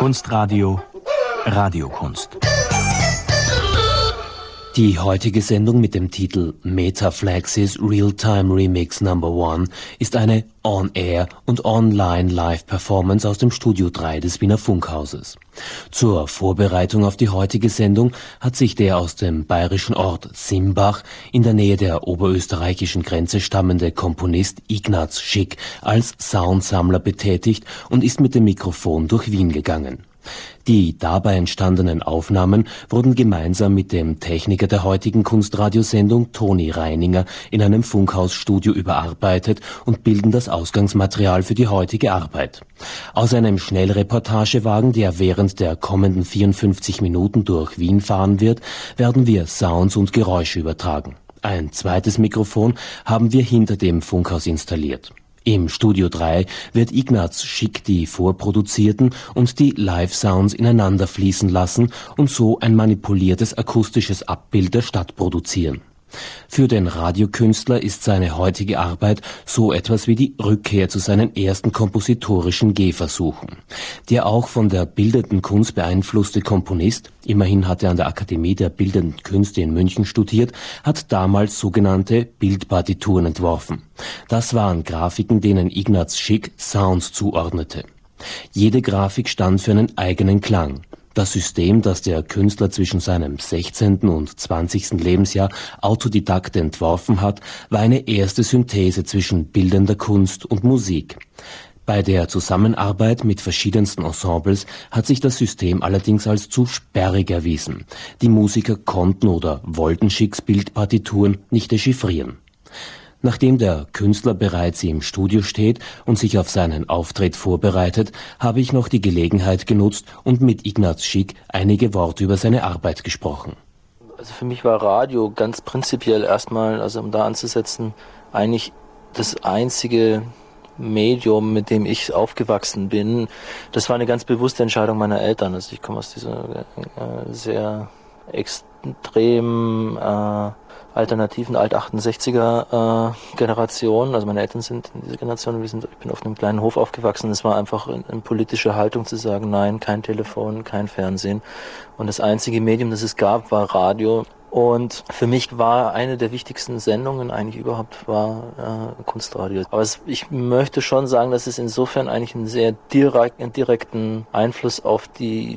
Kunstradio Radiokunst. Die heutige Sendung mit dem Titel Metaflaxis Real-Time Remix No. 1 ist eine On-Air und Online-Live-Performance aus dem Studio 3 des Wiener Funkhauses. Zur Vorbereitung auf die heutige Sendung hat sich der aus dem bayerischen Ort Simbach in der Nähe der oberösterreichischen Grenze stammende Komponist Ignaz Schick als Soundsammler betätigt und ist mit dem Mikrofon durch Wien gegangen. Die dabei entstandenen Aufnahmen wurden gemeinsam mit dem Techniker der heutigen Kunstradiosendung, Toni Reininger, in einem Funkhausstudio überarbeitet und bilden das Ausgangsmaterial für die heutige Arbeit. Aus einem Schnellreportagewagen, der während der kommenden 54 Minuten durch Wien fahren wird, werden wir Sounds und Geräusche übertragen. Ein zweites Mikrofon haben wir hinter dem Funkhaus installiert. Im Studio 3 wird Ignaz Schick die vorproduzierten und die Live-Sounds ineinander fließen lassen und so ein manipuliertes akustisches Abbild der Stadt produzieren. Für den Radiokünstler ist seine heutige Arbeit so etwas wie die Rückkehr zu seinen ersten kompositorischen Gehversuchen. Der auch von der bildenden Kunst beeinflusste Komponist, immerhin hat er an der Akademie der Bildenden Künste in München studiert, hat damals sogenannte Bildpartituren entworfen. Das waren Grafiken, denen Ignaz Schick Sounds zuordnete. Jede Grafik stand für einen eigenen Klang. Das System, das der Künstler zwischen seinem 16. und 20. Lebensjahr autodidakt entworfen hat, war eine erste Synthese zwischen bildender Kunst und Musik. Bei der Zusammenarbeit mit verschiedensten Ensembles hat sich das System allerdings als zu sperrig erwiesen. Die Musiker konnten oder wollten Schicks Bildpartituren nicht dechiffrieren. Nachdem der Künstler bereits im Studio steht und sich auf seinen Auftritt vorbereitet, habe ich noch die Gelegenheit genutzt und mit Ignaz Schick einige Worte über seine Arbeit gesprochen. Also für mich war Radio ganz prinzipiell erstmal, also um da anzusetzen, eigentlich das einzige Medium, mit dem ich aufgewachsen bin. Das war eine ganz bewusste Entscheidung meiner Eltern. Also ich komme aus dieser sehr extrem alternativen Alt-68er Generation. Also meine Eltern sind in dieser Generation, ich bin auf einem kleinen Hof aufgewachsen. Es war einfach eine politische Haltung zu sagen, nein, kein Telefon, kein Fernsehen. Und das einzige Medium, das es gab, war Radio. Und für mich war eine der wichtigsten Sendungen eigentlich überhaupt Kunstradio. Aber ich möchte schon sagen, dass es insofern eigentlich einen sehr direkten Einfluss auf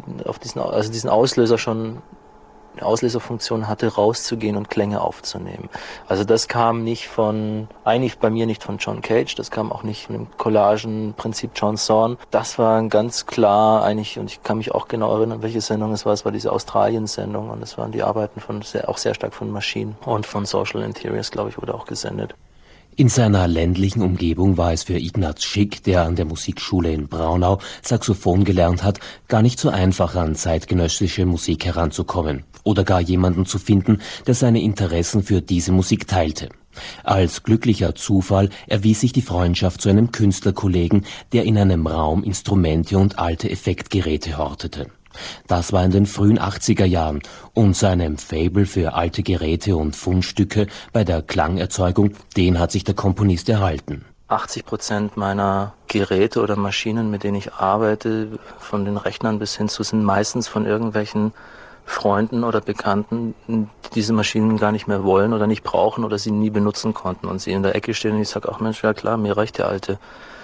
diesen Auslöser schon eine Auslöserfunktion hatte, rauszugehen und Klänge aufzunehmen. Also das kam eigentlich bei mir nicht von John Cage, das kam auch nicht von dem Collagenprinzip John Zorn. Das war ganz klar eigentlich, und ich kann mich auch genau erinnern, welche Sendung es war diese Australien-Sendung, und es waren die Arbeiten auch sehr stark von Maschinen und von Social Interiors, glaube ich, wurde auch gesendet. In seiner ländlichen Umgebung war es für Ignaz Schick, der an der Musikschule in Braunau Saxophon gelernt hat, gar nicht so einfach an zeitgenössische Musik heranzukommen oder gar jemanden zu finden, der seine Interessen für diese Musik teilte. Als glücklicher Zufall erwies sich die Freundschaft zu einem Künstlerkollegen, der in einem Raum Instrumente und alte Effektgeräte hortete. Das war in den frühen 80er Jahren und seinem Faible für alte Geräte und Fundstücke bei der Klangerzeugung, den hat sich der Komponist erhalten. 80% meiner Geräte oder Maschinen, mit denen ich arbeite, von den Rechnern bis hin zu, sind meistens von irgendwelchen Freunden oder Bekannten, die diese Maschinen gar nicht mehr wollen oder nicht brauchen oder sie nie benutzen konnten und sie in der Ecke stehen und ich sage, ach Mensch, ja klar, mir reicht der alte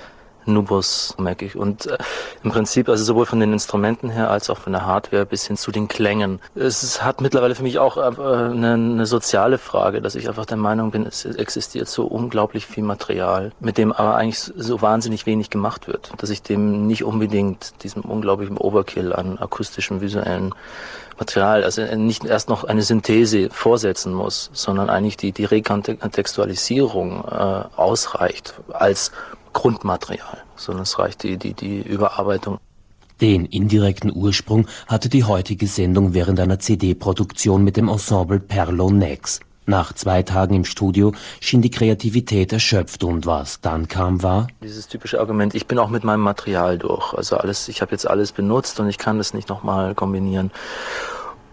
Nubus, merke ich. Und im Prinzip, also sowohl von den Instrumenten her als auch von der Hardware bis hin zu den Klängen. Es hat mittlerweile für mich auch eine soziale Frage, dass ich einfach der Meinung bin, es existiert so unglaublich viel Material, mit dem aber eigentlich so wahnsinnig wenig gemacht wird, dass ich dem nicht unbedingt diesem unglaublichen Overkill an akustischem, visuellen Material, also nicht erst noch eine Synthese vorsetzen muss, sondern eigentlich die Rekontextualisierung ausreicht als Grundmaterial, sondern es reicht die Überarbeitung. Den indirekten Ursprung hatte die heutige Sendung während einer CD-Produktion mit dem Ensemble Perlo Nex. Nach 2 Tagen im Studio schien die Kreativität erschöpft und was dann kam, war dieses typische Argument, ich bin auch mit meinem Material durch. Also ich habe jetzt alles benutzt und ich kann das nicht nochmal kombinieren.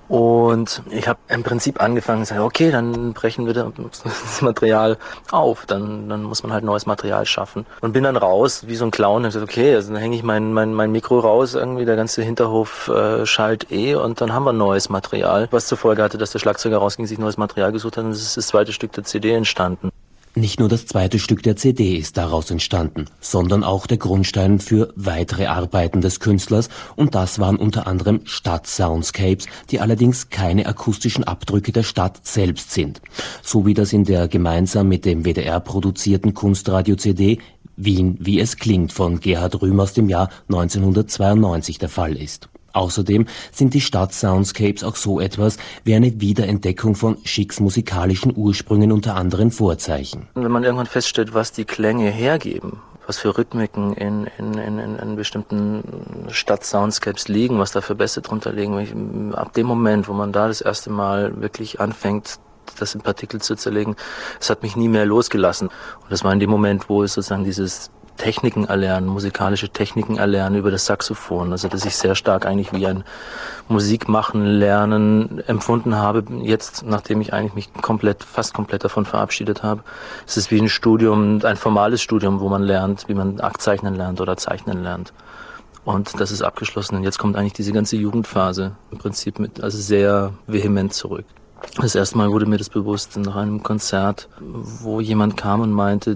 Und ich habe im Prinzip angefangen zu sagen, okay, dann brechen wir das Material auf, dann muss man halt neues Material schaffen. Und bin dann raus, wie so ein Clown, und gesagt, okay, also dann hänge ich mein Mikro raus, irgendwie der ganze Hinterhof schallt und dann haben wir neues Material. Was zur Folge hatte, dass der Schlagzeuger rausging, sich neues Material gesucht hat und es ist das zweite Stück der CD entstanden. Nicht nur das zweite Stück der CD ist daraus entstanden, sondern auch der Grundstein für weitere Arbeiten des Künstlers, und das waren unter anderem Stadt-Soundscapes, die allerdings keine akustischen Abdrücke der Stadt selbst sind, so wie das in der gemeinsam mit dem WDR produzierten Kunstradio-CD Wien, wie es klingt von Gerhard Rühm aus dem Jahr 1992 der Fall ist. Außerdem sind die Stadt-Soundscapes auch so etwas wie eine Wiederentdeckung von Schicks musikalischen Ursprüngen unter anderen Vorzeichen. Wenn man irgendwann feststellt, was die Klänge hergeben, was für Rhythmiken in bestimmten Stadt-Soundscapes liegen, was da für Bässe drunter liegen, ab dem Moment, wo man da das erste Mal wirklich anfängt, das in Partikel zu zerlegen, es hat mich nie mehr losgelassen. Und das war in dem Moment, wo es sozusagen dieses Techniken erlernen, musikalische Techniken erlernen über das Saxophon. Also dass ich sehr stark eigentlich wie ein Musikmachen lernen empfunden habe. Jetzt, nachdem ich eigentlich mich fast komplett davon verabschiedet habe, ist es wie ein Studium, ein formales Studium, wo man lernt, wie man Aktzeichnen lernt oder Zeichnen lernt. Und das ist abgeschlossen. Und jetzt kommt eigentlich diese ganze Jugendphase im Prinzip also sehr vehement zurück. Das erste Mal wurde mir das bewusst nach einem Konzert, wo jemand kam und meinte,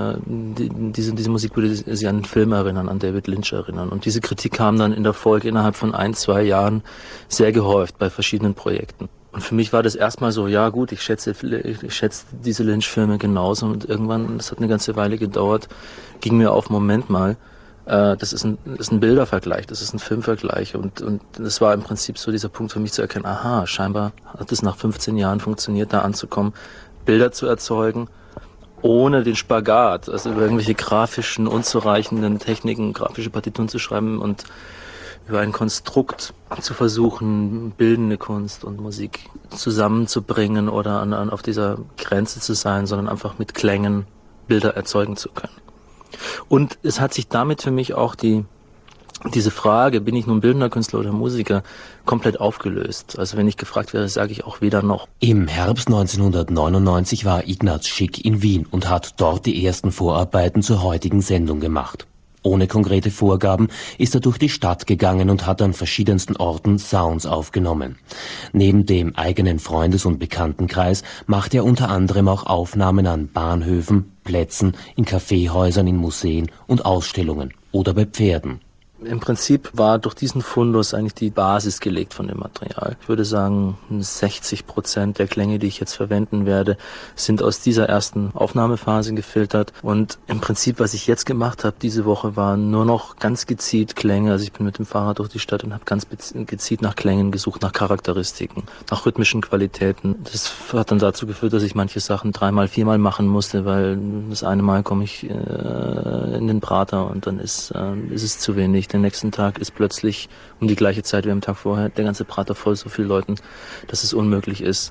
diese Musik würde sie an einen Film erinnern, an David Lynch erinnern. Und diese Kritik kam dann in der Folge innerhalb von 1-2 Jahren sehr gehäuft bei verschiedenen Projekten. Und für mich war das erstmal so, ja gut, ich schätze diese Lynch-Filme genauso. Und irgendwann, das hat eine ganze Weile gedauert, ging mir auf, Moment mal, das ist ein Bildervergleich, das ist ein Filmvergleich und das war im Prinzip so dieser Punkt für mich zu erkennen, aha, scheinbar hat es nach 15 Jahren funktioniert, da anzukommen, Bilder zu erzeugen, ohne den Spagat, also über irgendwelche grafischen, unzureichenden Techniken, grafische Partituren zu schreiben und über ein Konstrukt zu versuchen, bildende Kunst und Musik zusammenzubringen oder auf dieser Grenze zu sein, sondern einfach mit Klängen Bilder erzeugen zu können. Und es hat sich damit für mich auch diese Frage, bin ich nun bildender Künstler oder Musiker, komplett aufgelöst. Also wenn ich gefragt werde, sage ich auch weder noch. Im Herbst 1999 war Ignaz Schick in Wien und hat dort die ersten Vorarbeiten zur heutigen Sendung gemacht. Ohne konkrete Vorgaben ist er durch die Stadt gegangen und hat an verschiedensten Orten Sounds aufgenommen. Neben dem eigenen Freundes- und Bekanntenkreis macht er unter anderem auch Aufnahmen an Bahnhöfen, Plätzen, in Kaffeehäusern, in Museen und Ausstellungen oder bei Pferden. Im Prinzip war durch diesen Fundus eigentlich die Basis gelegt von dem Material. Ich würde sagen, 60% der Klänge, die ich jetzt verwenden werde, sind aus dieser ersten Aufnahmephase gefiltert. Und im Prinzip, was ich jetzt gemacht habe diese Woche, waren nur noch ganz gezielt Klänge. Also ich bin mit dem Fahrrad durch die Stadt und habe ganz gezielt nach Klängen gesucht, nach Charakteristiken, nach rhythmischen Qualitäten. Das hat dann dazu geführt, dass ich manche Sachen 3-mal, 4-mal machen musste, weil das eine Mal komme ich in den Prater und dann ist es zu wenig. Den nächsten Tag ist plötzlich um die gleiche Zeit wie am Tag vorher der ganze Prater voll so vielen Leuten, dass es unmöglich ist,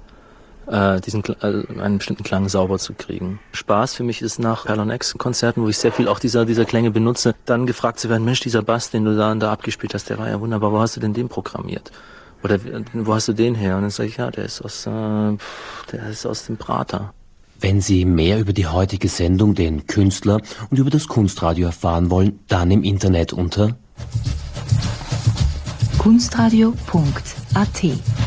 einen bestimmten Klang sauber zu kriegen. Spaß für mich ist nach Perlon X Konzerten, wo ich sehr viel auch dieser Klänge benutze, dann gefragt zu werden, Mensch, dieser Bass, den du da abgespielt hast, der war ja wunderbar, wo hast du denn den programmiert? Oder wo hast du den her? Und dann sage ich, ja, der ist aus dem Prater. Wenn Sie mehr über die heutige Sendung, den Künstler und über das Kunstradio erfahren wollen, dann im Internet unter kunstradio.at.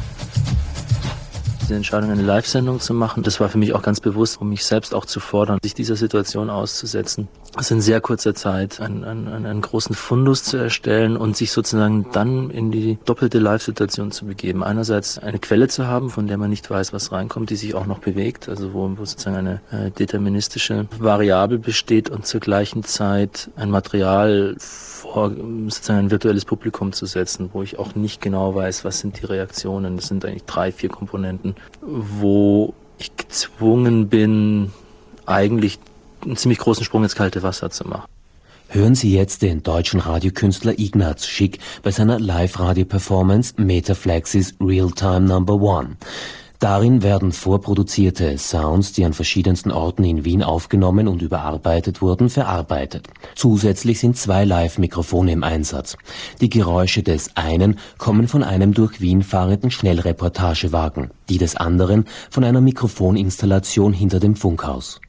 Diese Entscheidung, eine Live-Sendung zu machen, das war für mich auch ganz bewusst, um mich selbst auch zu fordern, sich dieser Situation auszusetzen. Also in sehr kurzer Zeit einen großen Fundus zu erstellen und sich sozusagen dann in die doppelte Live-Situation zu begeben. Einerseits eine Quelle zu haben, von der man nicht weiß, was reinkommt, die sich auch noch bewegt, also wo sozusagen eine deterministische Variable besteht und zur gleichen Zeit ein Material vor sozusagen ein virtuelles Publikum zu setzen, wo ich auch nicht genau weiß, was sind die Reaktionen. Das sind eigentlich 3-4 Komponenten, wo ich gezwungen bin, eigentlich einen ziemlich großen Sprung ins kalte Wasser zu machen. Hören Sie jetzt den deutschen Radiokünstler Ignaz Schick bei seiner Live-Radio-Performance Metaflaxis Real Time No. 1. Darin werden vorproduzierte Sounds, die an verschiedensten Orten in Wien aufgenommen und überarbeitet wurden, verarbeitet. Zusätzlich sind 2 Live-Mikrofone im Einsatz. Die Geräusche des einen kommen von einem durch Wien fahrenden Schnellreportagewagen, die des anderen von einer Mikrofoninstallation hinter dem Funkhaus.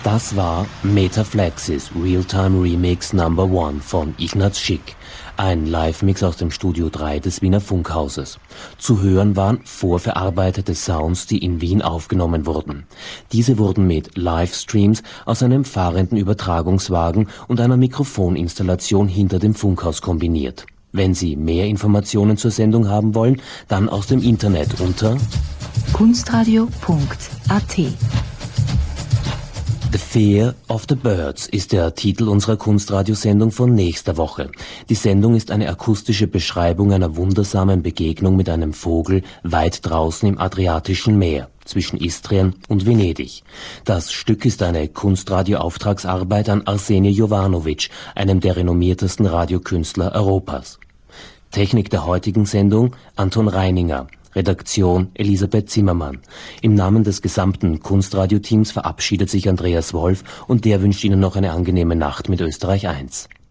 Das war Metaflaxis Realtime Remix No. 1 von Ignaz Schick, ein Live-Mix aus dem Studio 3 des Wiener Funkhauses. Zu hören waren vorverarbeitete Sounds, die in Wien aufgenommen wurden. Diese wurden mit Livestreams aus einem fahrenden Übertragungswagen und einer Mikrofoninstallation hinter dem Funkhaus kombiniert. Wenn Sie mehr Informationen zur Sendung haben wollen, dann aus dem Internet unter kunstradio.at. The Fear of the Birds ist der Titel unserer Kunstradiosendung von nächster Woche. Die Sendung ist eine akustische Beschreibung einer wundersamen Begegnung mit einem Vogel weit draußen im Adriatischen Meer, zwischen Istrien und Venedig. Das Stück ist eine Kunstradio-Auftragsarbeit an Arseni Jovanovic, einem der renommiertesten Radiokünstler Europas. Technik der heutigen Sendung Anton Reininger. Redaktion Elisabeth Zimmermann. Im Namen des gesamten Kunstradio-Teams verabschiedet sich Andreas Wolf und der wünscht Ihnen noch eine angenehme Nacht mit Österreich 1.